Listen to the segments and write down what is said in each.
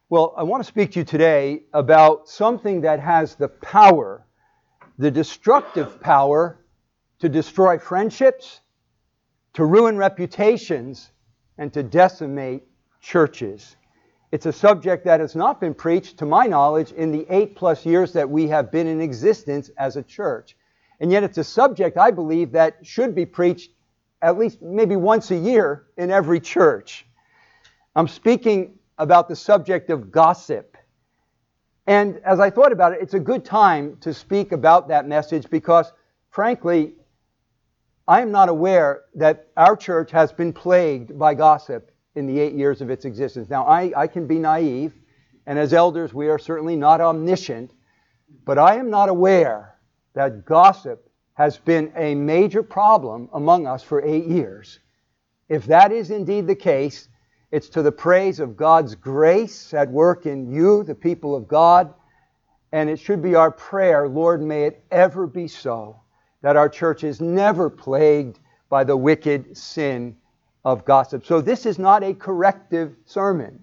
Well, I want to speak to you today about something that has the power, the destructive power, to destroy friendships, to ruin reputations, and to decimate churches. It's a subject that has not been preached, to my knowledge, in the 8+ years that we have been in existence as a church. And yet it's a subject, I believe, that should be preached at least maybe once a year in every church. I'm speaking about the subject of gossip. And as I thought about it, it's a good time to speak about that message because, frankly, I am not aware that our church has been plagued by gossip in the 8 years of its existence. Now, I can be naive, and as elders, we are certainly not omniscient, but I am not aware that gossip has been a major problem among us for 8 years. If that is indeed the case, it's to the praise of God's grace at work in you, the people of God, and it should be our prayer, Lord, may it ever be so, that our church is never plagued by the wicked sin of gossip. So this is not a corrective sermon.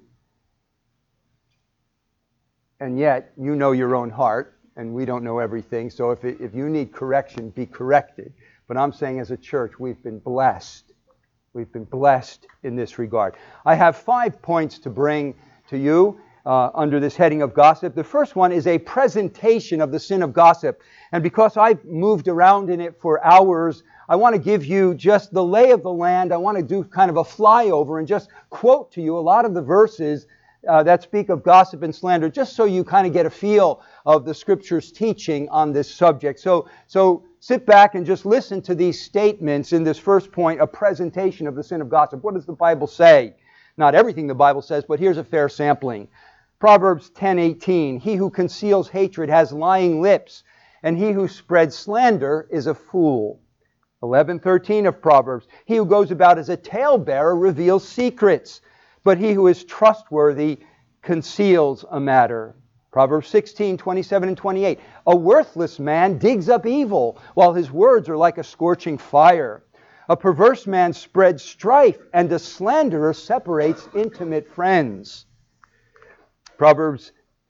And yet, you know your own heart, and we don't know everything, so if you need correction, be corrected. But I'm saying as a church, we've been blessed. We've been blessed in this regard. I have 5 points to bring to you under this heading of gossip. The first one is a presentation of the sin of gossip. And because I've moved around in it for hours, I want to give you just the lay of the land. I want to do kind of a flyover and just quote to you a lot of the verses that speak of gossip and slander, just so you kind of get a feel of the Scripture's teaching on this subject. So sit back and just listen to these statements in this first point, a presentation of the sin of gossip. What does the Bible say? Not everything the Bible says, but here's a fair sampling. Proverbs 10:18, he who conceals hatred has lying lips, and he who spreads slander is a fool. 11:13 of Proverbs, he who goes about as a talebearer reveals secrets, but he who is trustworthy conceals a matter. Proverbs 16:27 and 28. A worthless man digs up evil, while his words are like a scorching fire. A perverse man spreads strife, and a slanderer separates intimate friends. Proverbs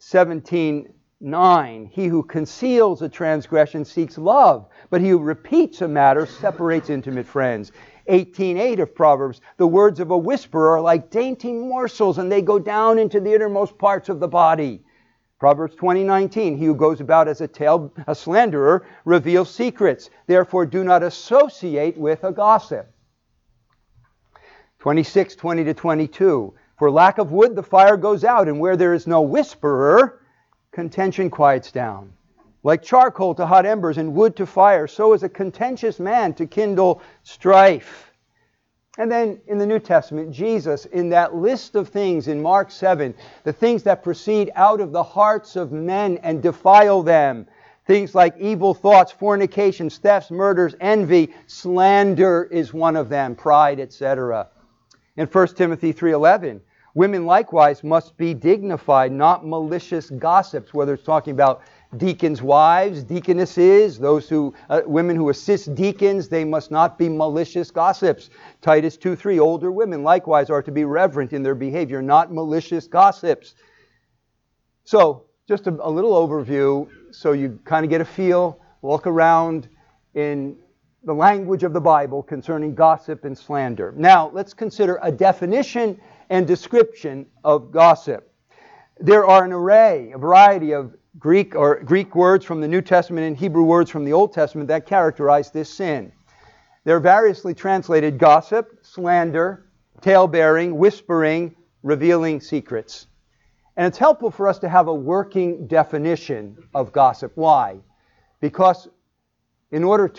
17:9. He who conceals a transgression seeks love, but he who repeats a matter separates intimate friends. 18:8 of Proverbs. The words of a whisperer are like dainty morsels, and they go down into the innermost parts of the body. Proverbs 20:19, he who goes about as a slanderer reveals secrets. Therefore do not associate with a gossip. 26:20 to 22, for lack of wood the fire goes out, and where there is no whisperer, contention quiets down. Like charcoal to hot embers and wood to fire, so is a contentious man to kindle strife. And then in the New Testament, Jesus, in that list of things in Mark 7, the things that proceed out of the hearts of men and defile them, things like evil thoughts, fornications, thefts, murders, envy, slander is one of them, pride, etc. In 1 Timothy 3:11, women likewise must be dignified, not malicious gossips, whether it's talking about deacons' wives, deaconesses, women who assist deacons, they must not be malicious gossips. Titus 2:3, older women likewise are to be reverent in their behavior, not malicious gossips. So, just a little overview so you kind of get a feel, walk around in the language of the Bible concerning gossip and slander. Now, let's consider a definition and description of gossip. There are an array, a variety of Greek words from the New Testament and Hebrew words from the Old Testament that characterize this sin. They're variously translated gossip, slander, tale-bearing, whispering, revealing secrets. And it's helpful for us to have a working definition of gossip. Why? Because we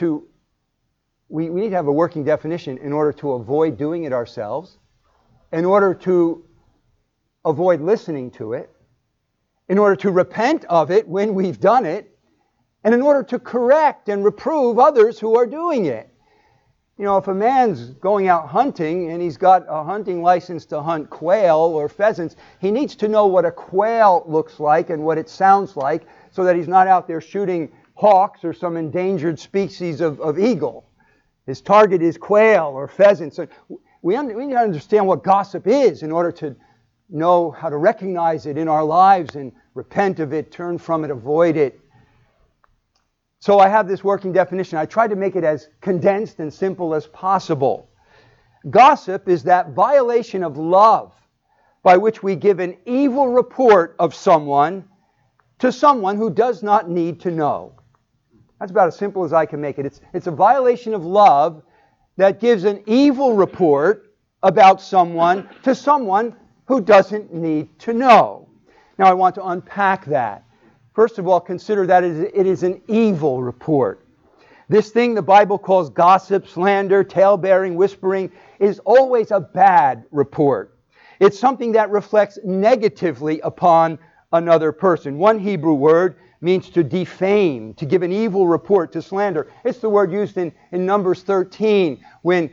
need to have a working definition in order to avoid doing it ourselves, in order to avoid listening to it, in order to repent of it when we've done it, and in order to correct and reprove others who are doing it. You know, if a man's going out hunting and he's got a hunting license to hunt quail or pheasants, he needs to know what a quail looks like and what it sounds like so that he's not out there shooting hawks or some endangered species of eagle. His target is quail or pheasants. So we need to understand what gossip is in order to know how to recognize it in our lives and repent of it, turn from it, avoid it. So I have this working definition. I try to make it as condensed and simple as possible. Gossip is that violation of love by which we give an evil report of someone to someone who does not need to know. That's about as simple as I can make it. It's a violation of love that gives an evil report about someone to someone who doesn't need to know. Now I want to unpack that. First of all, consider that it is an evil report. This thing the Bible calls gossip, slander, tale-bearing, whispering is always a bad report. It's something that reflects negatively upon another person. One Hebrew word means to defame, to give an evil report, to slander. It's the word used in Numbers 13 when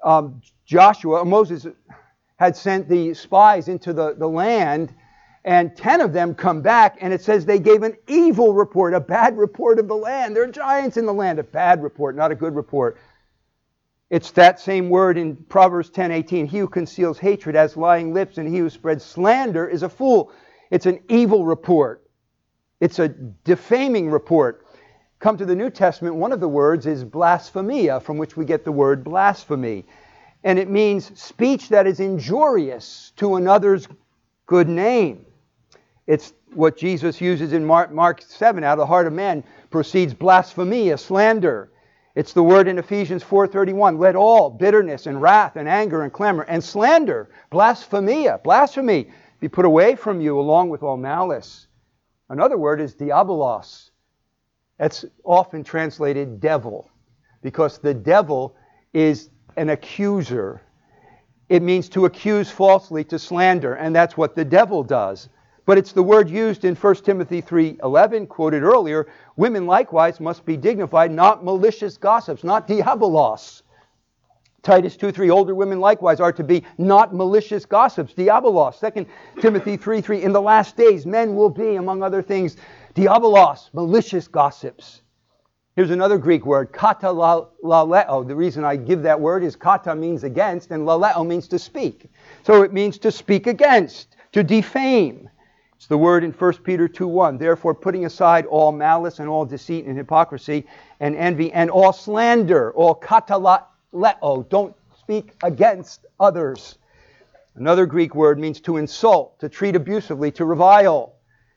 Moses had sent the spies into the land, and 10 of them come back, and it says they gave an evil report, a bad report of the land. There are giants in the land. A bad report, not a good report. It's that same word in Proverbs 10:18. He who conceals hatred has lying lips, and he who spreads slander is a fool. It's an evil report. It's a defaming report. Come to the New Testament, one of the words is blasphemia, from which we get the word blasphemy. And it means speech that is injurious to another's good name. It's what Jesus uses in Mark 7. Out of the heart of man proceeds blasphemia, slander. It's the word in Ephesians 4:31. Let all bitterness and wrath and anger and clamor and slander, blasphemia, blasphemy, be put away from you along with all malice. Another word is diabolos. That's often translated devil, because the devil is an accuser. It means to accuse falsely, to slander, and that's what the devil does. But it's the word used in 1 Timothy 3:11, quoted earlier. Women likewise must be dignified, not malicious gossips, not diabolos. Titus 2:3, older women likewise are to be not malicious gossips, diabolos. 2 Timothy 3:3, in the last days men will be, among other things, diabolos, malicious gossips. Here's another Greek word, kata-laleo. The reason I give that word is kata means against, and laleo means to speak. So it means to speak against, to defame. It's the word in 1 Peter 2:1. Therefore, putting aside all malice and all deceit and hypocrisy and envy and all slander, all kata-laleo. Don't speak against others. Another Greek word means to insult, to treat abusively, to revile,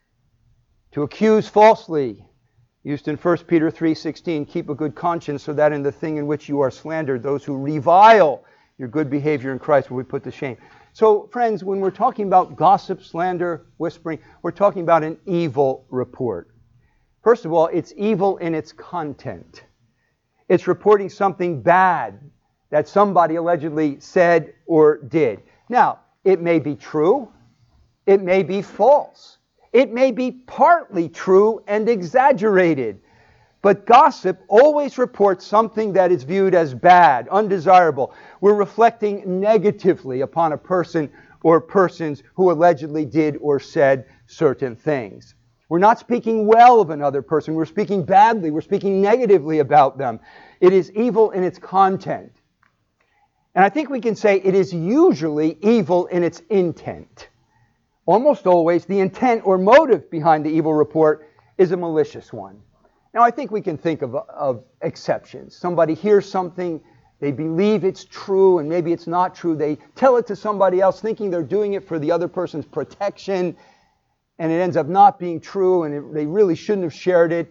to accuse falsely. Used in 1 Peter 3:16, keep a good conscience so that in the thing in which you are slandered, those who revile your good behavior in Christ will be put to shame. So, friends, when we're talking about gossip, slander, whispering, we're talking about an evil report. First of all, it's evil in its content. It's reporting something bad that somebody allegedly said or did. Now, it may be true. It may be false. It may be partly true and exaggerated. But gossip always reports something that is viewed as bad, undesirable. We're reflecting negatively upon a person or persons who allegedly did or said certain things. We're not speaking well of another person. We're speaking badly. We're speaking negatively about them. It is evil in its content. And I think we can say it is usually evil in its intent. Almost always, the intent or motive behind the evil report is a malicious one. Now, I think we can think of exceptions. Somebody hears something, they believe it's true, and maybe it's not true. They tell it to somebody else thinking they're doing it for the other person's protection, and it ends up not being true, and they really shouldn't have shared it.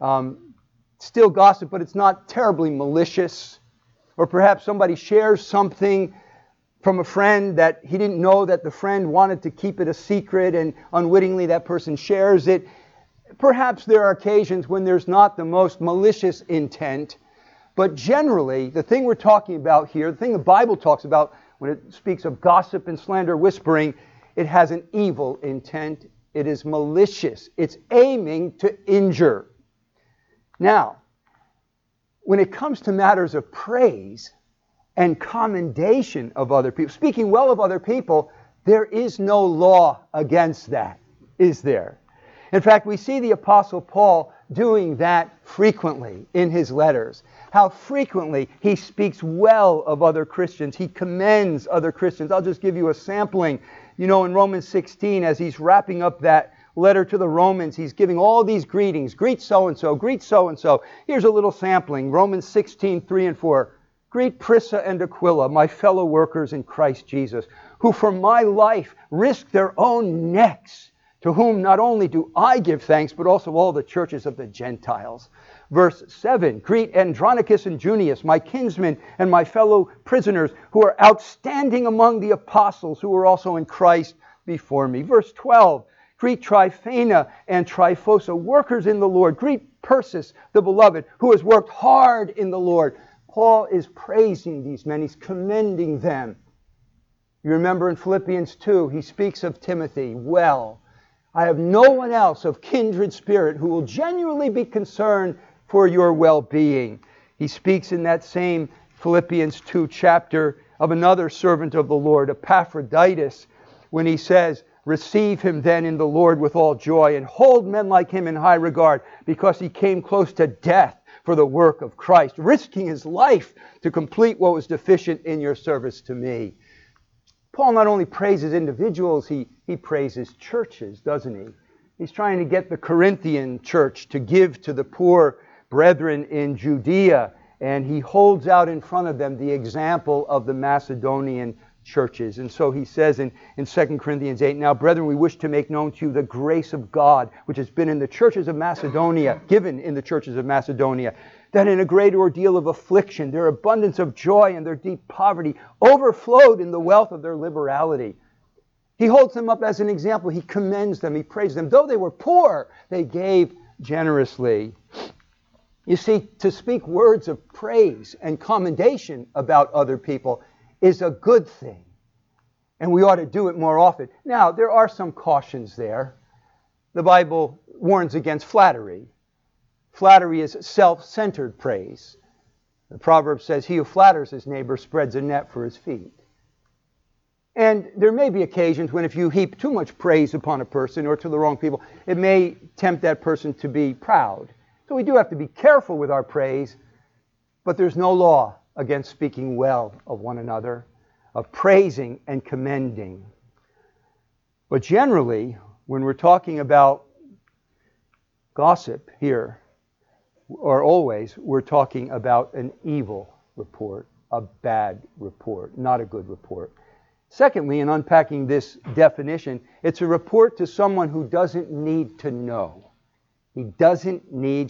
Still gossip, but it's not terribly malicious. Or perhaps somebody shares something from a friend that he didn't know that the friend wanted to keep it a secret, and unwittingly that person shares it. Perhaps there are occasions when there's not the most malicious intent, but generally the thing we're talking about here, the thing the Bible talks about when it speaks of gossip and slander, whispering, it has an evil intent. It is malicious. It's aiming to injure. Now, when it comes to matters of praise and commendation of other people, speaking well of other people, there is no law against that, is there? In fact, we see the Apostle Paul doing that frequently in his letters. How frequently he speaks well of other Christians. He commends other Christians. I'll just give you a sampling. You know, in Romans 16, as he's wrapping up that letter to the Romans, he's giving all these greetings. Greet so-and-so, greet so-and-so. Here's a little sampling. Romans 16, 3 and 4. Greet Prisca and Aquila, my fellow workers in Christ Jesus, who for my life risked their own necks, to whom not only do I give thanks, but also all the churches of the Gentiles. Verse 7, greet Andronicus and Junius, my kinsmen and my fellow prisoners, who are outstanding among the apostles, who are also in Christ before me. Verse 12, greet Tryphena and Tryphosa, workers in the Lord. Greet Persis, the beloved, who has worked hard in the Lord. Paul is praising these men. He's commending them. You remember in Philippians 2, he speaks of Timothy. Well, I have no one else of kindred spirit who will genuinely be concerned for your well-being. He speaks in that same Philippians 2 chapter of another servant of the Lord, Epaphroditus, when he says, receive him then in the Lord with all joy, and hold men like him in high regard, because he came close to death for the work of Christ, risking his life to complete what was deficient in your service to me. Paul not only praises individuals, he praises churches, doesn't he? He's trying to get the Corinthian church to give to the poor brethren in Judea, and he holds out in front of them the example of the Macedonian churches. And so he says in 2 Corinthians 8, now, brethren, we wish to make known to you the grace of God, which has been in the churches of Macedonia, given in the churches of Macedonia, that in a great ordeal of affliction, their abundance of joy and their deep poverty overflowed in the wealth of their liberality. He holds them up as an example. He commends them. He praises them. Though they were poor, they gave generously. You see, to speak words of praise and commendation about other people is a good thing. And we ought to do it more often. Now, there are some cautions there. The Bible warns against flattery. Flattery is self-centered praise. The proverb says, he who flatters his neighbor spreads a net for his feet. And there may be occasions when if you heap too much praise upon a person or to the wrong people, it may tempt that person to be proud. So we do have to be careful with our praise, but there's no law against speaking well of one another, of praising and commending. But generally, when we're talking about gossip here, or always, we're talking about an evil report, a bad report, not a good report. Secondly, in unpacking this definition, it's a report to someone who doesn't need to know. She doesn't need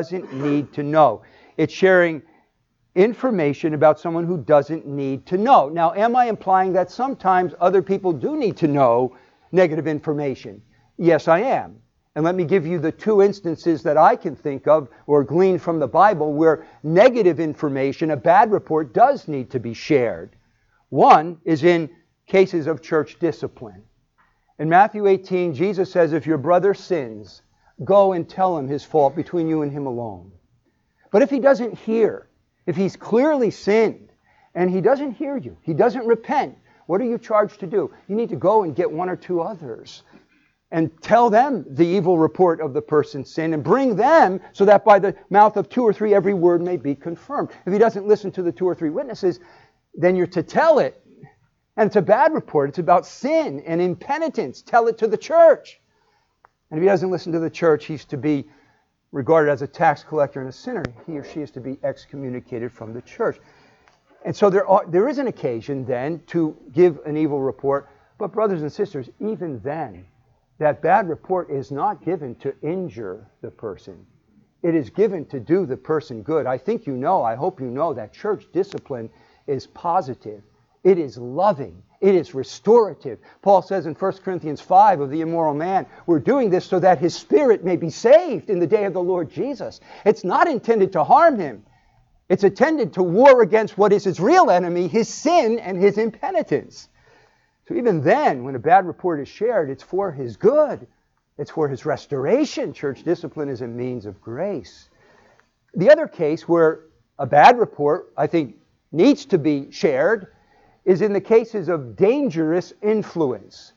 to know. It's sharing information about someone who doesn't need to know. Now, am I implying that sometimes other people do need to know negative information? Yes, I am. And let me give you the two instances that I can think of or glean from the Bible where negative information, a bad report, does need to be shared. One is in cases of church discipline. In Matthew 18, Jesus says, if your brother sins, go and tell him his fault between you and him alone. But if he doesn't hear, if he's clearly sinned and he doesn't hear you, he doesn't repent, what are you charged to do? You need to go and get one or two others and tell them the evil report of the person's sin and bring them so that by the mouth of two or three every word may be confirmed. If he doesn't listen to the two or three witnesses, then you're to tell it. And it's a bad report. It's about sin and impenitence. Tell it to the church. And if he doesn't listen to the church, he's to be regarded as a tax collector and a sinner. He or she is to be excommunicated from the church. And so there is an occasion then to give an evil report. But brothers and sisters, even then, that bad report is not given to injure the person. It is given to do the person good. I think you know, I hope you know, that church discipline is positive. It is loving. It is restorative. Paul says in 1 Corinthians 5 of the immoral man, we're doing this so that his spirit may be saved in the day of the Lord Jesus. It's not intended to harm him. It's intended to war against what is his real enemy, his sin and his impenitence. So even then, when a bad report is shared, it's for his good. It's for his restoration. Church discipline is a means of grace. The other case where a bad report, I think, needs to be shared is in the cases of dangerous influence.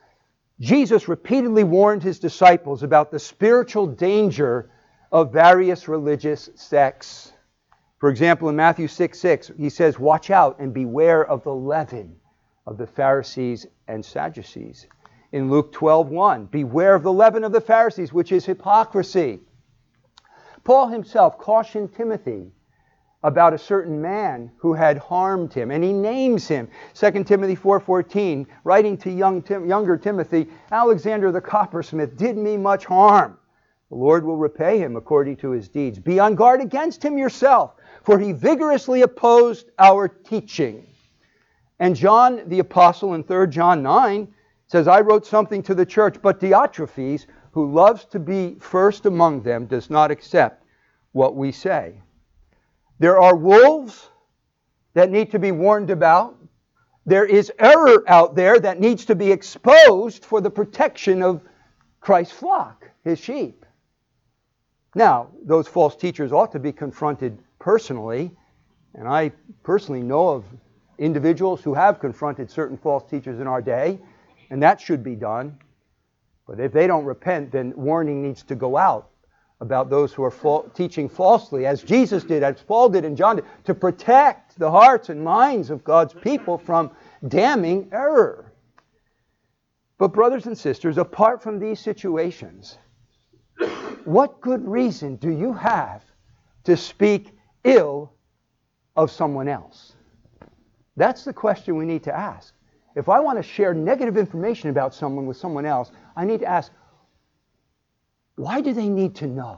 Jesus repeatedly warned his disciples about the spiritual danger of various religious sects. For example, in Matthew 6:6, he says, watch out and beware of the leaven of the Pharisees and Sadducees. In Luke 12:1, beware of the leaven of the Pharisees, which is hypocrisy. Paul himself cautioned Timothy about a certain man who had harmed him, and he names him. 2 Timothy 4:14, writing to younger Timothy, Alexander the coppersmith did me much harm. The Lord will repay him according to his deeds. Be on guard against him yourself, for he vigorously opposed our teaching. And John the apostle in 3 John 9 says, I wrote something to the church, but Diotrephes, who loves to be first among them, does not accept what we say. There are wolves that need to be warned about. There is error out there that needs to be exposed for the protection of Christ's flock, his sheep. Now, those false teachers ought to be confronted personally, and I personally know of individuals who have confronted certain false teachers in our day, and that should be done. But if they don't repent, then warning needs to go out about those who are teaching falsely, as Jesus did, as Paul did, and John did, to protect the hearts and minds of God's people from damning error. But brothers and sisters, apart from these situations, what good reason do you have to speak ill of someone else? That's the question we need to ask. If I want to share negative information about someone with someone else, I need to ask, why do they need to know?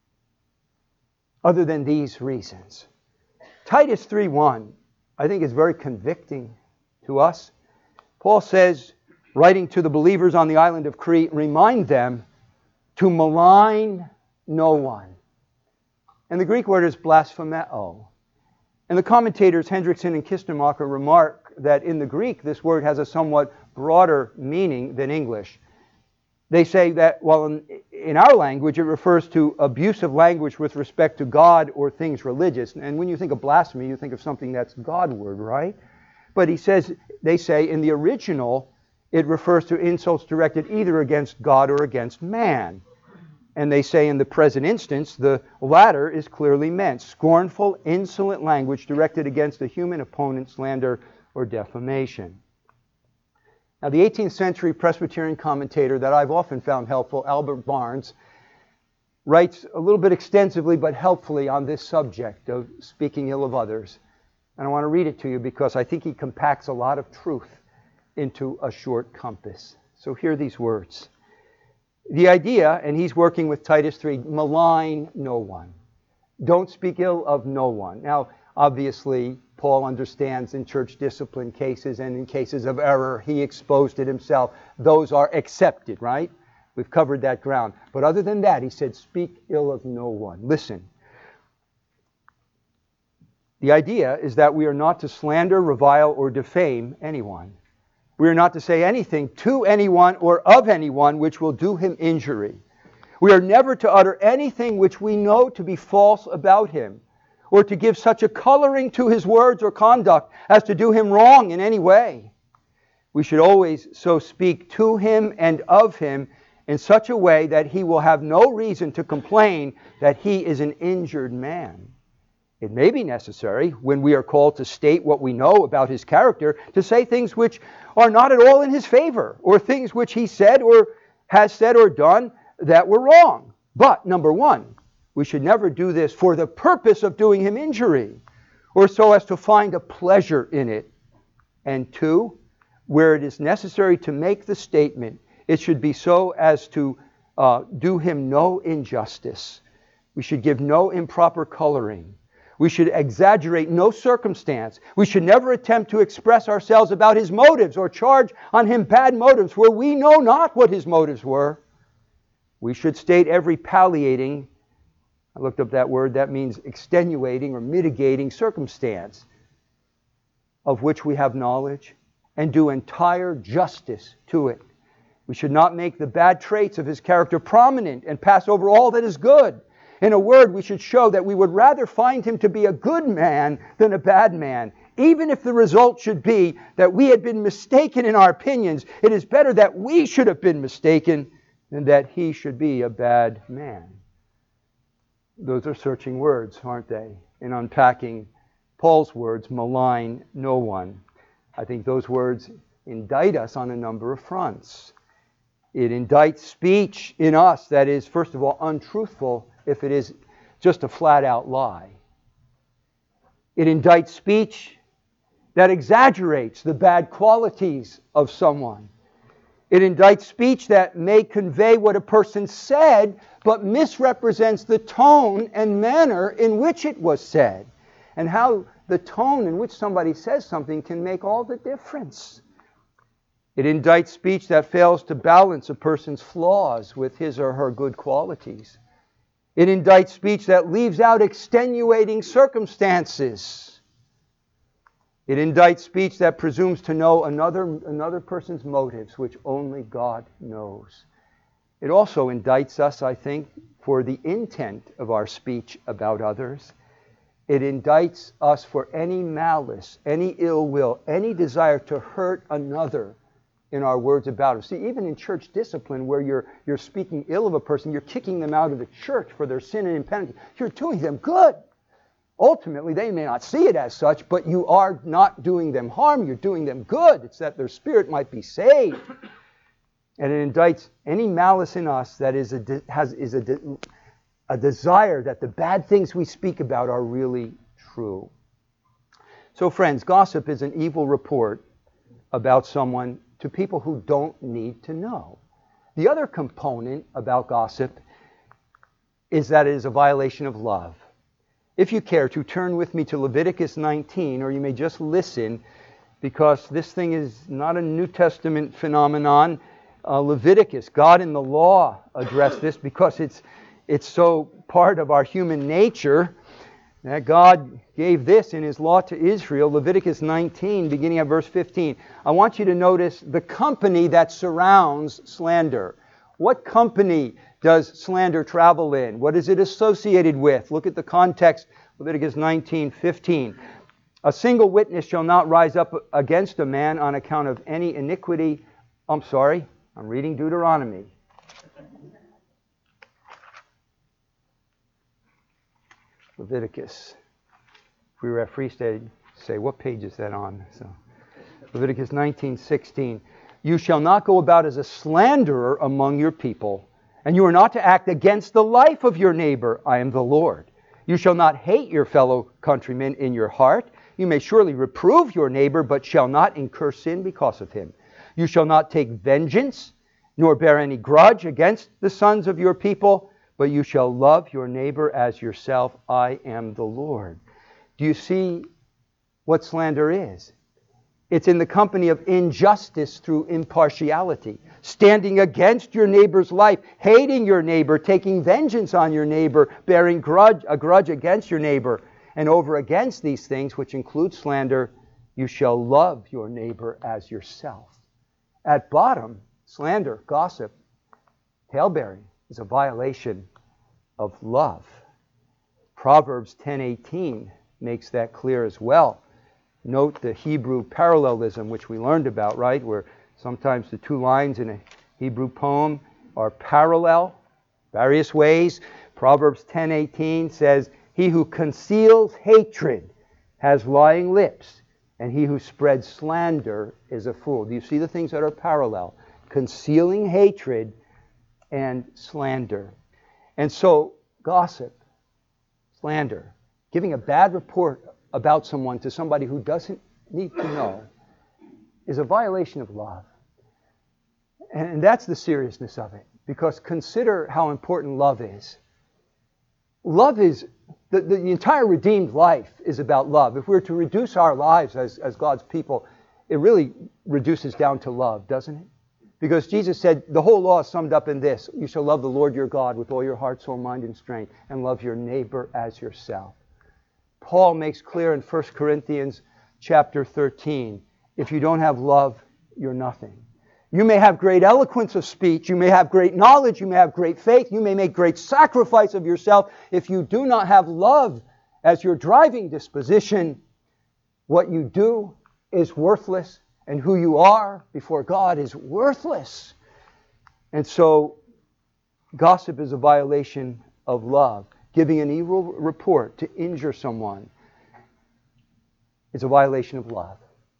Other than these reasons. Titus 3:1, I think is very convicting to us. Paul says, writing to the believers on the island of Crete, remind them to malign no one. And the Greek word is blasphemeo. And the commentators Hendrickson and Kistemacher remark that in the Greek this word has a somewhat broader meaning than English. They say that while in our language it refers to abusive language with respect to God or things religious. And when you think of blasphemy, you think of something that's Godward, right? But they say in the original it refers to insults directed either against God or against man. And they say in the present instance, the latter is clearly meant. Scornful, insolent language directed against a human opponent, slander, or defamation. Now, the 18th century Presbyterian commentator that I've often found helpful, Albert Barnes, writes a little bit extensively but helpfully on this subject of speaking ill of others. And I want to read it to you because I think he compacts a lot of truth into a short compass. So hear these words. The idea, and he's working with Titus 3, malign no one. Don't speak ill of no one. Now, obviously, Paul understands in church discipline cases and in cases of error, he exposed it himself. Those are accepted, right? We've covered that ground. But other than that, he said, speak ill of no one. Listen. The idea is that we are not to slander, revile, or defame anyone. We are not to say anything to anyone or of anyone which will do him injury. We are never to utter anything which we know to be false about him, or to give such a coloring to his words or conduct as to do him wrong in any way. We should always so speak to him and of him in such a way that he will have no reason to complain that he is an injured man. It may be necessary, when we are called to state what we know about his character, to say things which are not at all in his favor, or things which he said or has said or done that were wrong. But, number one, we should never do this for the purpose of doing him injury, or so as to find a pleasure in it. And two, where it is necessary to make the statement, it should be so as to do him no injustice. We should give no improper coloring. We should exaggerate no circumstance. We should never attempt to express ourselves about his motives or charge on him bad motives where we know not what his motives were. We should state every palliating, I looked up that word, that means extenuating or mitigating circumstance of which we have knowledge, and do entire justice to it. We should not make the bad traits of his character prominent and pass over all that is good. In a word, we should show that we would rather find him to be a good man than a bad man. Even if the result should be that we had been mistaken in our opinions, it is better that we should have been mistaken than that he should be a bad man. Those are searching words, aren't they? In unpacking Paul's words, malign no one. I think those words indict us on a number of fronts. It indicts speech in us that is, first of all, untruthful if it is just a flat-out lie. It indicts speech that exaggerates the bad qualities of someone. It indicts speech that may convey what a person said, but misrepresents the tone and manner in which it was said. And how the tone in which somebody says something can make all the difference. It indicts speech that fails to balance a person's flaws with his or her good qualities. It indicts speech that leaves out extenuating circumstances. It indicts speech that presumes to know another person's motives, which only God knows. It also indicts us, I think, for the intent of our speech about others. It indicts us for any malice, any ill will, any desire to hurt another in our words about him. See, even in church discipline, where you're speaking ill of a person, you're kicking them out of the church for their sin and impenitent. You're doing them good. Ultimately, they may not see it as such, but you are not doing them harm. You're doing them good. It's that their spirit might be saved. And it indicts any malice in us that is a desire that the bad things we speak about are really true. So, friends, gossip is an evil report about someone to people who don't need to know. The other component about gossip is that it is a violation of love. If you care to, turn with me to Leviticus 19, or you may just listen, because this thing is not a New Testament phenomenon. Leviticus, God in the law addressed this because it's so part of our human nature that God gave this in His law to Israel. Leviticus 19, beginning at verse 15. I want you to notice the company that surrounds slander. What company does slander travel in? What is it associated with? Look at the context, Leviticus 19:15. A single witness shall not rise up against a man on account of any iniquity. I'm reading Deuteronomy. Leviticus. If we were at Free State, say, what page is that on? So, Leviticus 19:16. You shall not go about as a slanderer among your people, and you are not to act against the life of your neighbor. I am the Lord. You shall not hate your fellow countrymen in your heart. You may surely reprove your neighbor, but shall not incur sin because of him. You shall not take vengeance, nor bear any grudge against the sons of your people, but you shall love your neighbor as yourself. I am the Lord. Do you see what slander is? It's in the company of injustice through impartiality, standing against your neighbor's life, hating your neighbor, taking vengeance on your neighbor, bearing a grudge against your neighbor. And over against these things, which include slander, you shall love your neighbor as yourself. At bottom, slander, gossip, talebearing is a violation of love. Proverbs 10:18 makes that clear as well. Note the Hebrew parallelism, which we learned about, right? Where sometimes the two lines in a Hebrew poem are parallel, various ways. Proverbs 10:18 says, he who conceals hatred has lying lips, and he who spreads slander is a fool. Do you see the things that are parallel? Concealing hatred and slander. And so, gossip, slander, giving a bad report about someone to somebody who doesn't need to know is a violation of love. And that's the seriousness of it. Because consider how important love is. Love is, the entire redeemed life is about love. If we were to reduce our lives as God's people, it really reduces down to love, doesn't it? Because Jesus said, the whole law is summed up in this. You shall love the Lord your God with all your heart, soul, mind, and strength, and love your neighbor as yourself. Paul makes clear in 1 Corinthians chapter 13, if you don't have love, you're nothing. You may have great eloquence of speech, you may have great knowledge, you may have great faith, you may make great sacrifice of yourself. If you do not have love as your driving disposition, what you do is worthless, and who you are before God is worthless. And so, gossip is a violation of love. Giving an evil report to injure someone is a violation of love.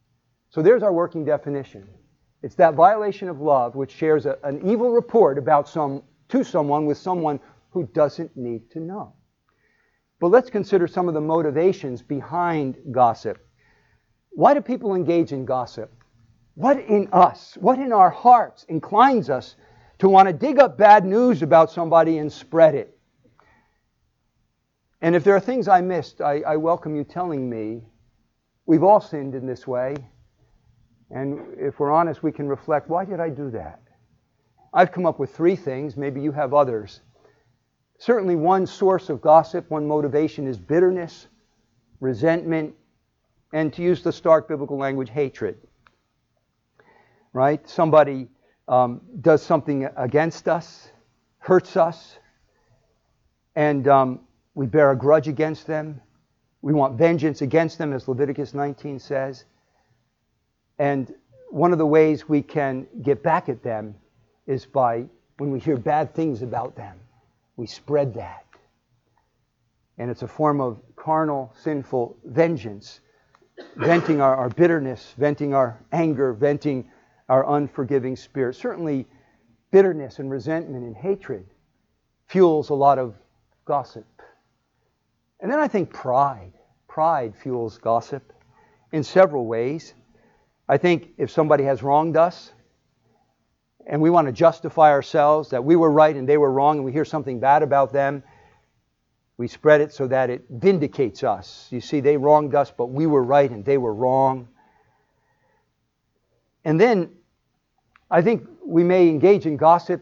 So there's our working definition. It's that violation of love which shares an evil report about to someone with someone who doesn't need to know. But let's consider some of the motivations behind gossip. Why do people engage in gossip? What in us, what in our hearts inclines us to want to dig up bad news about somebody and spread it? And if there are things I missed, I welcome you telling me. We've all sinned in this way. And if we're honest, we can reflect, why did I do that? I've come up with 3 things. Maybe you have others. Certainly one source of gossip, one motivation is bitterness, resentment, and to use the stark biblical language, hatred. Right? Somebody does something against us, hurts us, and we bear a grudge against them. We want vengeance against them, as Leviticus 19 says. And one of the ways we can get back at them is by, when we hear bad things about them, we spread that. And it's a form of carnal, sinful vengeance, venting our bitterness, venting our anger, venting our unforgiving spirit. Certainly, bitterness and resentment and hatred fuels a lot of gossip. And then I think pride. Pride fuels gossip in several ways. I think if somebody has wronged us and we want to justify ourselves that we were right and they were wrong, and we hear something bad about them, we spread it so that it vindicates us. You see, they wronged us, but we were right and they were wrong. And then I think we may engage in gossip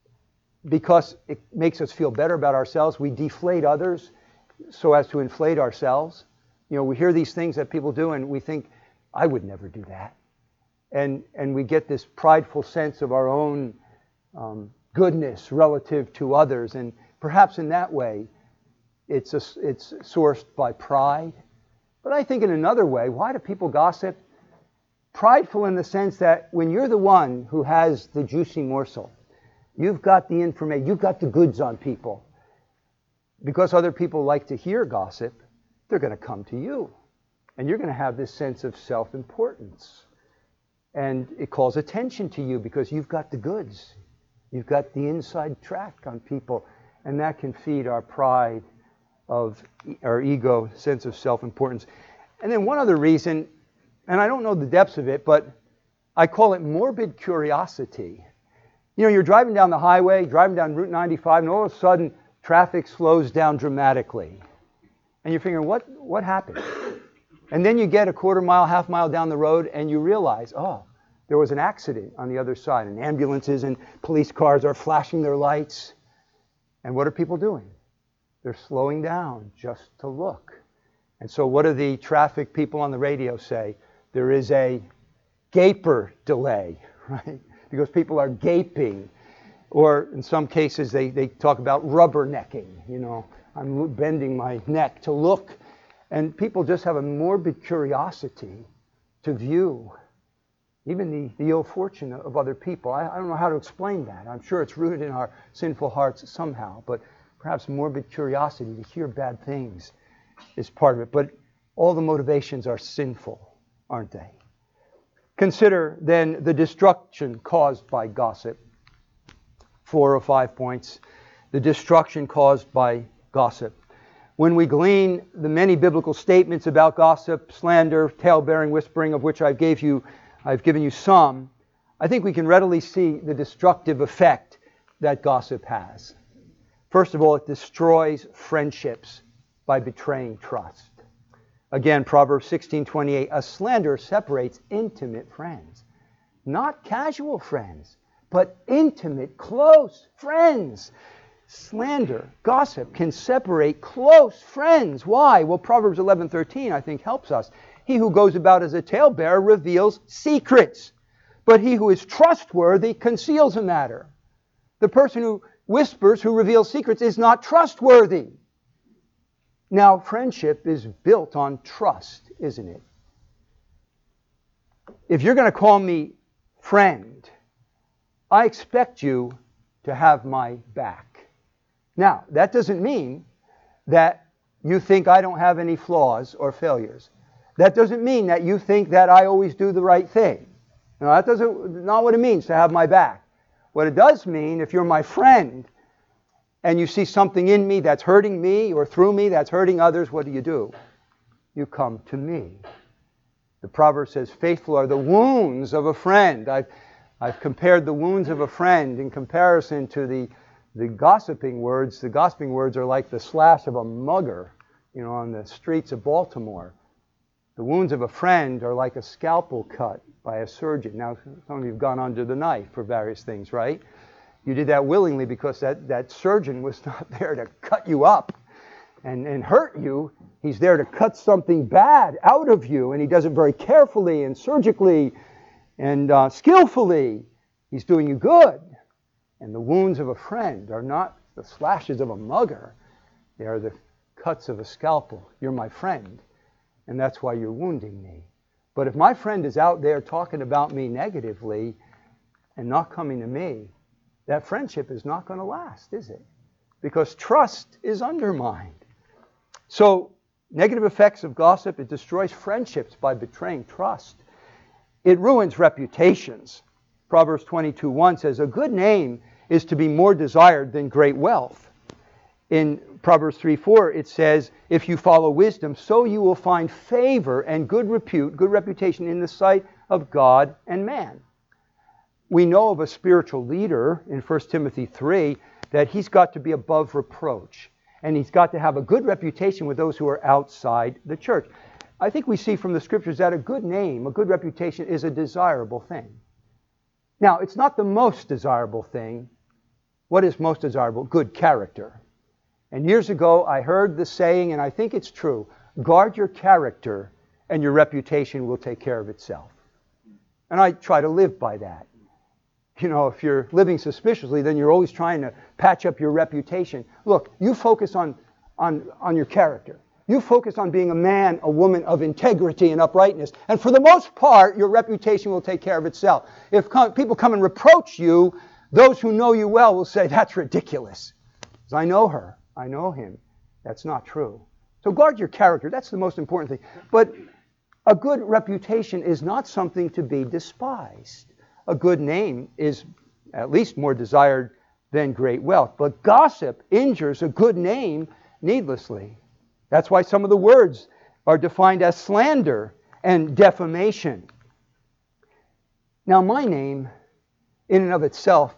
because it makes us feel better about ourselves. We deflate others so as to inflate ourselves. You know, we hear these things that people do and we think, I would never do that. And we get this prideful sense of our own goodness relative to others. And perhaps in that way, it's sourced by pride. But I think in another way, why do people gossip? Prideful in the sense that when you're the one who has the juicy morsel, you've got the information, you've got the goods on people. Because other people like to hear gossip, they're going to come to you. And you're going to have this sense of self-importance. And it calls attention to you because you've got the goods. You've got the inside track on people. And that can feed our pride of our ego, sense of self-importance. And then one other reason, and I don't know the depths of it, but I call it morbid curiosity. You know, you're driving down the highway, driving down Route 95, and all of a sudden traffic slows down dramatically. And you're figuring, what happened? And then you get a quarter mile, half mile down the road, and you realize, oh, there was an accident on the other side, and ambulances and police cars are flashing their lights. And what are people doing? They're slowing down just to look. And so what do the traffic people on the radio say? There is a gaper delay, right? Because people are gaping. Or in some cases, they talk about rubbernecking. You know, I'm bending my neck to look. And people just have a morbid curiosity to view even the ill fortune of other people. I don't know how to explain that. I'm sure it's rooted in our sinful hearts somehow, but perhaps morbid curiosity to hear bad things is part of it. But all the motivations are sinful, aren't they? Consider then the destruction caused by gossip. 4 or 5 points. The destruction caused by gossip. When we glean the many biblical statements about gossip, slander, tale-bearing, whispering, of which I've given you some, I think we can readily see the destructive effect that gossip has. First of all, it destroys friendships by betraying trust. Again, Proverbs 16:28, a slander separates intimate friends. Not casual friends, but intimate, close friends. Slander, gossip can separate close friends. Why? Well, Proverbs 11:13, I think, helps us. He who goes about as a talebearer reveals secrets, but he who is trustworthy conceals a matter. The person who whispers, who reveals secrets, is not trustworthy. Now, friendship is built on trust, isn't it? If you're going to call me friend, I expect you to have my back. Now, that doesn't mean that you think I don't have any flaws or failures. That doesn't mean that you think that I always do the right thing. No, that doesn't, not what it means to have my back. What it does mean, if you're my friend and you see something in me that's hurting me or through me that's hurting others, what do? You come to me. The proverb says, faithful are the wounds of a friend. I've compared the wounds of a friend in comparison to the gossiping words. The gossiping words are like the slash of a mugger, on the streets of Baltimore. The wounds of a friend are like a scalpel cut by a surgeon. Now, some of you have gone under the knife for various things, right? You did that willingly because that surgeon was not there to cut you up and hurt you. He's there to cut something bad out of you, and he does it very carefully and surgically and skillfully. He's doing you good. And the wounds of a friend are not the slashes of a mugger. They are the cuts of a scalpel. You're my friend, and that's why you're wounding me. But if my friend is out there talking about me negatively and not coming to me, that friendship is not going to last, is it? Because trust is undermined. So, negative effects of gossip, it destroys friendships by betraying trust. It ruins reputations. Proverbs 22:1 says, a good name is to be more desired than great wealth. In Proverbs 3:4, it says, if you follow wisdom, so you will find favor and good reputation in the sight of God and man. We know of a spiritual leader in 1 Timothy 3 that he's got to be above reproach. And he's got to have a good reputation with those who are outside the church. I think we see from the scriptures that a good name, a good reputation is a desirable thing. Now, it's not the most desirable thing. What is most desirable? Good character. And years ago, I heard the saying, and I think it's true, guard your character and your reputation will take care of itself. And I try to live by that. If you're living suspiciously, then you're always trying to patch up your reputation. Look, you focus on your character. You focus on being a man, a woman of integrity and uprightness. And for the most part, your reputation will take care of itself. If people come and reproach you, those who know you well will say, that's ridiculous. Because I know her. I know him. That's not true. So guard your character. That's the most important thing. But a good reputation is not something to be despised. A good name is at least more desired than great wealth. But gossip injures a good name needlessly. That's why some of the words are defined as slander and defamation. Now, my name, in and of itself,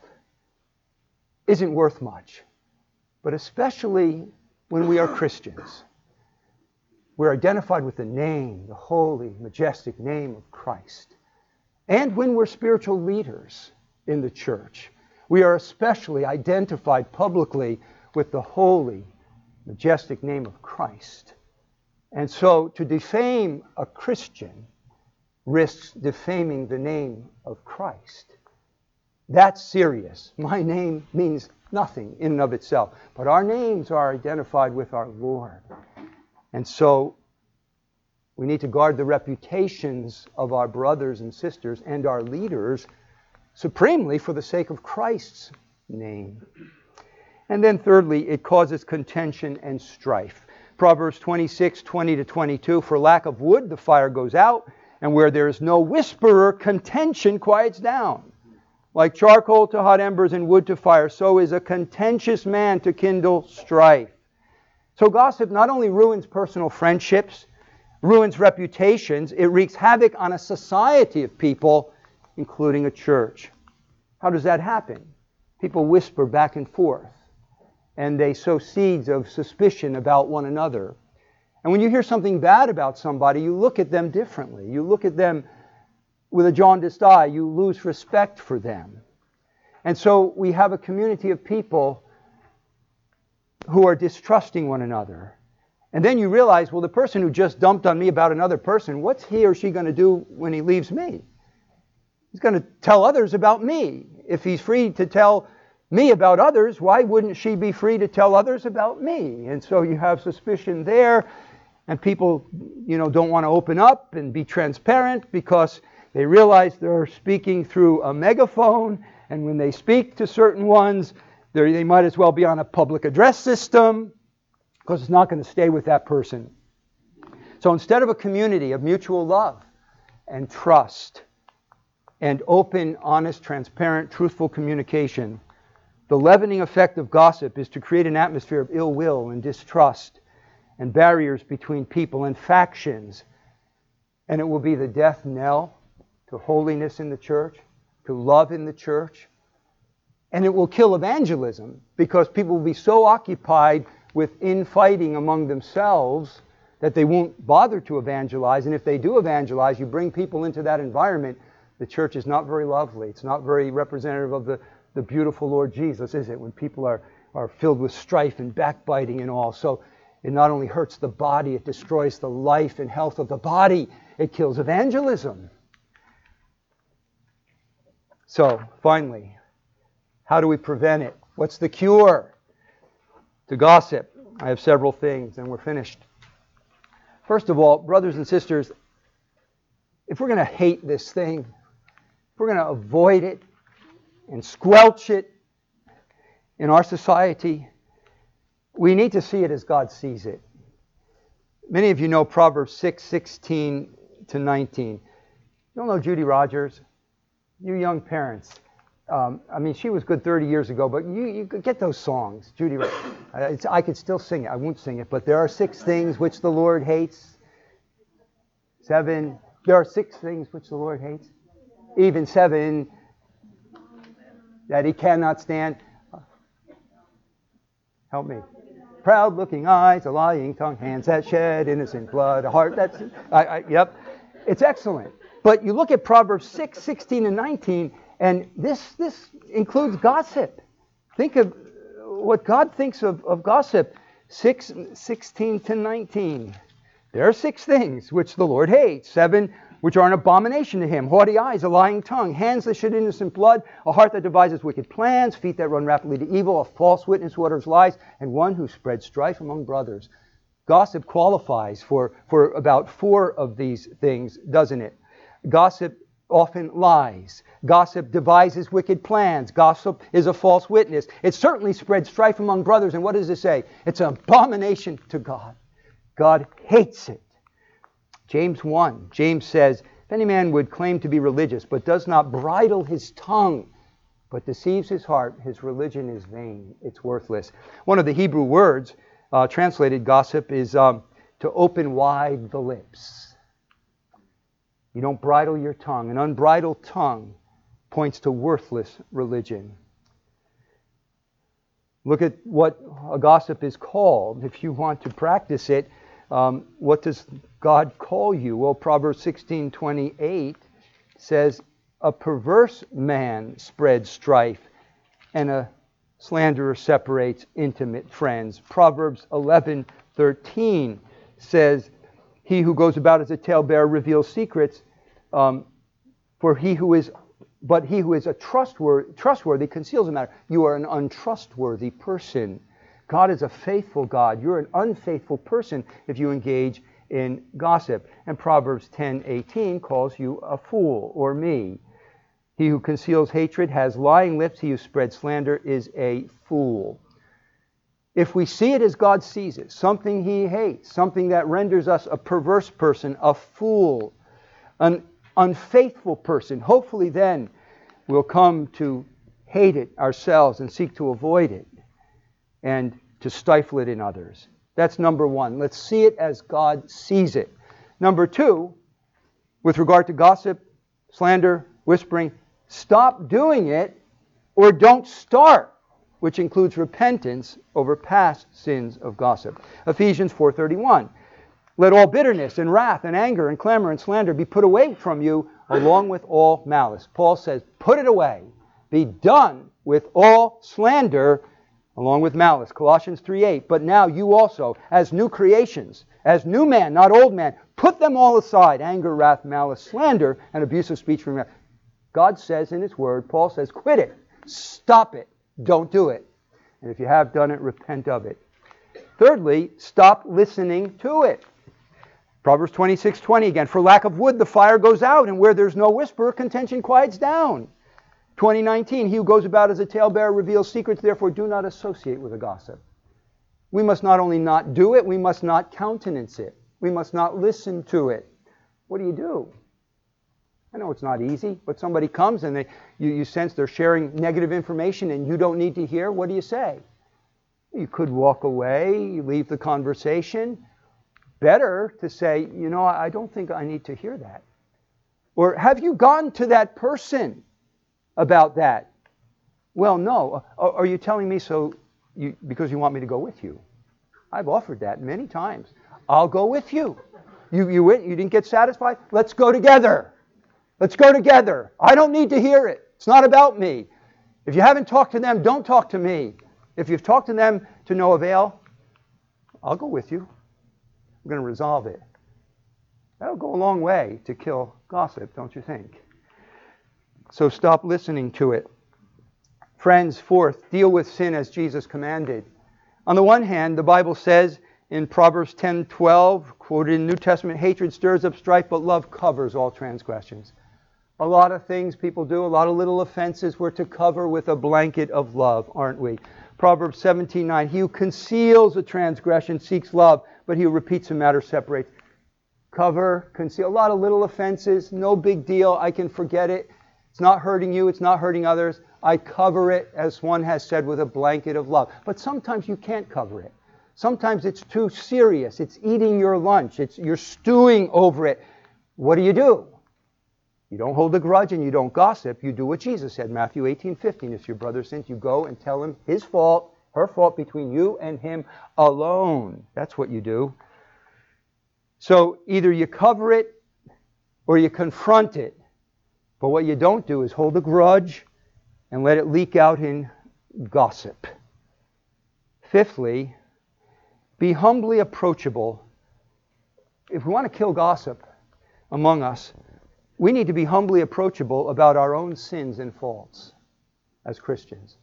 isn't worth much. But especially when we are Christians, we're identified with the name, the holy, majestic name of Christ. And when we're spiritual leaders in the church, we are especially identified publicly with the holy, majestic name of Christ. And so to defame a Christian risks defaming the name of Christ. That's serious. My name means nothing in and of itself, but our names are identified with our Lord. And so we need to guard the reputations of our brothers and sisters and our leaders supremely for the sake of Christ's name. And then thirdly, it causes contention and strife. Proverbs 26:20-22, for lack of wood, the fire goes out, and where there is no whisperer, contention quiets down. Like charcoal to hot embers and wood to fire, so is a contentious man to kindle strife. So gossip not only ruins personal friendships, ruins reputations, it wreaks havoc on a society of people, including a church. How does that happen? People whisper back and forth, and they sow seeds of suspicion about one another. And when you hear something bad about somebody, you look at them differently. You look at them with a jaundiced eye. You lose respect for them. And so we have a community of people who are distrusting one another. And then you realize, well, the person who just dumped on me about another person, what's he or she going to do when he leaves me? He's going to tell others about me. If he's free to tell me about others, why wouldn't she be free to tell others about me? And so you have suspicion there, and people, don't want to open up and be transparent because they realize they're speaking through a megaphone, and when they speak to certain ones, they might as well be on a public address system, because it's not going to stay with that person. So instead of a community of mutual love and trust and open, honest, transparent, truthful communication, the leavening effect of gossip is to create an atmosphere of ill will and distrust and barriers between people and factions. And it will be the death knell to holiness in the church, to love in the church. And it will kill evangelism because people will be so occupied with infighting among themselves that they won't bother to evangelize. And if they do evangelize, you bring people into that environment, the church is not very lovely. It's not very representative of the beautiful Lord Jesus, is it? When people are filled with strife and backbiting and all. So it not only hurts the body, it destroys the life and health of the body. It kills evangelism. So, finally, how do we prevent it? What's the cure to gossip? I have several things, and we're finished. First of all, brothers and sisters, if we're going to hate this thing, if we're going to avoid it and squelch it in our society, we need to see it as God sees it. Many of you know Proverbs 6:16 to 19. You all know Judy Rogers? You young parents. She was good 30 years ago, but you could get those songs. Judy Rogers. I could still sing it. I won't sing it, but there are 6 things which the Lord hates. 7. There are 6 things which the Lord hates. Even 7 that he cannot stand. Help me. Proud-looking eyes, a lying tongue, hands that shed innocent blood, a heart that's... Yep. It's excellent. But you look at Proverbs 6:16 and 19, and this includes gossip. Think of what God thinks of gossip. 6:16 to 19. There are 6 things which the Lord hates. 7 which are an abomination to him. Haughty eyes, a lying tongue, hands that shed innocent blood, a heart that devises wicked plans, feet that run rapidly to evil, a false witness who utters lies, and one who spreads strife among brothers. Gossip qualifies for about 4 of these things, doesn't it? Gossip often lies. Gossip devises wicked plans. Gossip is a false witness. It certainly spreads strife among brothers. And what does it say? It's an abomination to God. God hates it. James 1. James says, if any man would claim to be religious, but does not bridle his tongue, but deceives his heart, his religion is vain. It's worthless. One of the Hebrew words translated gossip is to open wide the lips. You don't bridle your tongue. An unbridled tongue points to worthless religion. Look at what a gossip is called. If you want to practice it, what does God call you? Well, Proverbs 16:28 says, a perverse man spreads strife, and a slanderer separates intimate friends. Proverbs 11:13 says, he who goes about as a talebearer reveals secrets, but he who is a trustworthy conceals a matter. You are an untrustworthy person. God is a faithful God. You're an unfaithful person if you engage in gossip. And Proverbs 10:18 calls you a fool, or me. He who conceals hatred has lying lips. He who spreads slander is a fool. If we see it as God sees it, something he hates, something that renders us a perverse person, a fool, an unfaithful person, hopefully then we'll come to hate it ourselves and seek to avoid it and to stifle it in others. That's number 1. Let's see it as God sees it. Number 2, with regard to gossip, slander, whispering, stop doing it or don't start, which includes repentance over past sins of gossip. Ephesians 4:31. Let all bitterness and wrath and anger and clamor and slander be put away from you, along with all malice. Paul says, put it away. Be done with all slander, along with malice. Colossians 3:8. But now you also, as new creations, as new man, not old man, put them all aside. Anger, wrath, malice, slander, and abusive speech from your mouth. God says in his word, Paul says, quit it. Stop it. Don't do it. And if you have done it, repent of it. Thirdly, stop listening to it. Proverbs 26:20 again. For lack of wood, the fire goes out, and where there's no whisperer, contention quiets down. 20:19. He who goes about as a talebearer reveals secrets, therefore do not associate with a gossip. We must not only not do it, we must not countenance it. We must not listen to it. What do? I know it's not easy, but somebody comes and you sense they're sharing negative information and you don't need to hear. What do you say? You could walk away, leave the conversation. Better to say, I don't think I need to hear that. Or have you gone to that person about that? Well, no. Are you telling me because you want me to go with you? I've offered that many times. I'll go with you. You didn't get satisfied? Let's go together. Let's go together. I don't need to hear it. It's not about me. If you haven't talked to them, don't talk to me. If you've talked to them to no avail, I'll go with you. We're going to resolve it. That'll go a long way to kill gossip, don't you think? So stop listening to it. Friends, fourth, deal with sin as Jesus commanded. On the one hand, the Bible says in Proverbs 10:12, quoted in the New Testament, hatred stirs up strife, but love covers all transgressions. A lot of things people do, a lot of little offenses we're to cover with a blanket of love, aren't we? Proverbs 17:9, he who conceals a transgression seeks love, but he who repeats a matter separates. Cover, conceal. A lot of little offenses, no big deal. I can forget it. It's not hurting you. It's not hurting others. I cover it, as one has said, with a blanket of love. But sometimes you can't cover it. Sometimes it's too serious. It's eating your lunch. You're stewing over it. What do? You don't hold a grudge and you don't gossip. You do what Jesus said, Matthew 18:15. If your brother sins, you go and tell him his fault, her fault between you and him alone. That's what you do. So either you cover it or you confront it. But what you don't do is hold a grudge and let it leak out in gossip. Fifthly, be humbly approachable. If we want to kill gossip among us, we need to be humbly approachable about our own sins and faults as Christians.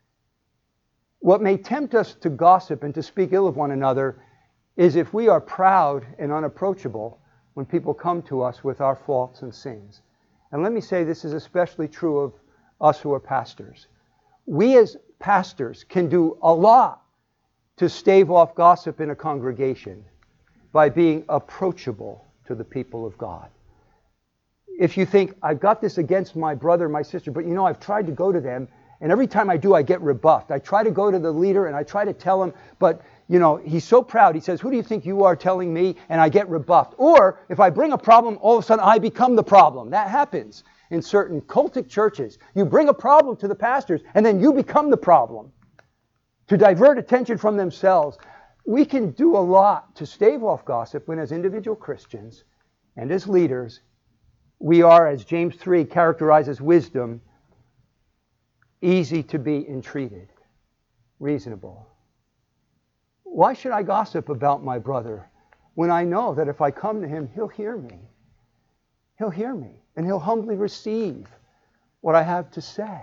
What may tempt us to gossip and to speak ill of one another is if we are proud and unapproachable when people come to us with our faults and sins. And let me say this is especially true of us who are pastors. We as pastors can do a lot to stave off gossip in a congregation by being approachable to the people of God. If you think, I've got this against my brother, my sister, but I've tried to go to them, and every time I do, I get rebuffed. I try to go to the leader and I try to tell him, but he's so proud. He says, who do you think you are telling me? And I get rebuffed. Or if I bring a problem, all of a sudden I become the problem. That happens in certain cultic churches. You bring a problem to the pastors and then you become the problem to divert attention from themselves. We can do a lot to stave off gossip when as individual Christians and as leaders, we are, as James 3 characterizes wisdom, easy to be entreated, reasonable. Why should I gossip about my brother when I know that if I come to him, he'll hear me? He'll hear me, and he'll humbly receive what I have to say.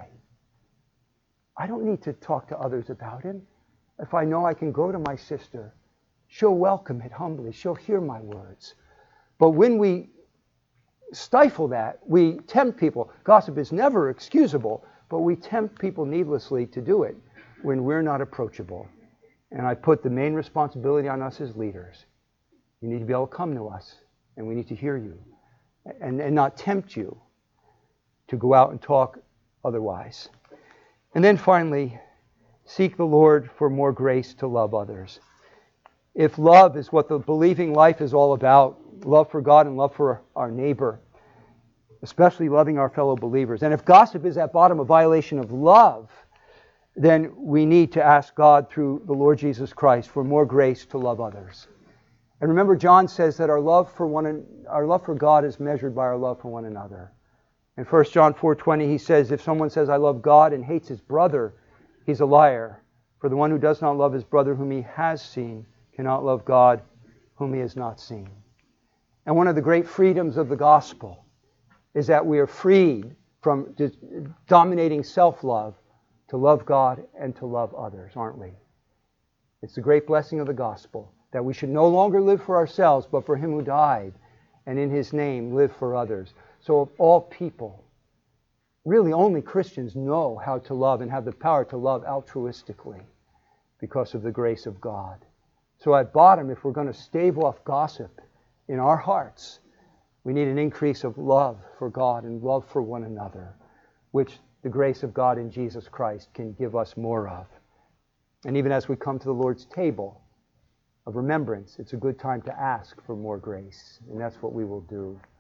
I don't need to talk to others about him. If I know I can go to my sister, she'll welcome it humbly. She'll hear my words. But when we stifle that, we tempt people. Gossip is never excusable, but we tempt people needlessly to do it when we're not approachable. And I put the main responsibility on us as leaders. You need to be able to come to us, and we need to hear you, and not tempt you to go out and talk otherwise. And then finally, seek the Lord for more grace to love others. If love is what the believing life is all about, love for God and love for our neighbor, especially loving our fellow believers, and if gossip is at bottom a violation of love, then we need to ask God through the Lord Jesus Christ for more grace to love others. And remember, John says that our love for God is measured by our love for one another. In 1 John 4:20, he says, if someone says, I love God and hates his brother, he's a liar. For the one who does not love his brother whom he has seen cannot love God whom he has not seen. And one of the great freedoms of the gospel is that we are freed from dominating self-love to love God and to love others, aren't we? It's the great blessing of the gospel that we should no longer live for ourselves, but for him who died, and in his name live for others. So of all people, really only Christians know how to love and have the power to love altruistically because of the grace of God. So at bottom, if we're going to stave off gossip in our hearts, we need an increase of love for God and love for one another, which the grace of God in Jesus Christ can give us more of. And even as we come to the Lord's table of remembrance, it's a good time to ask for more grace. And that's what we will do.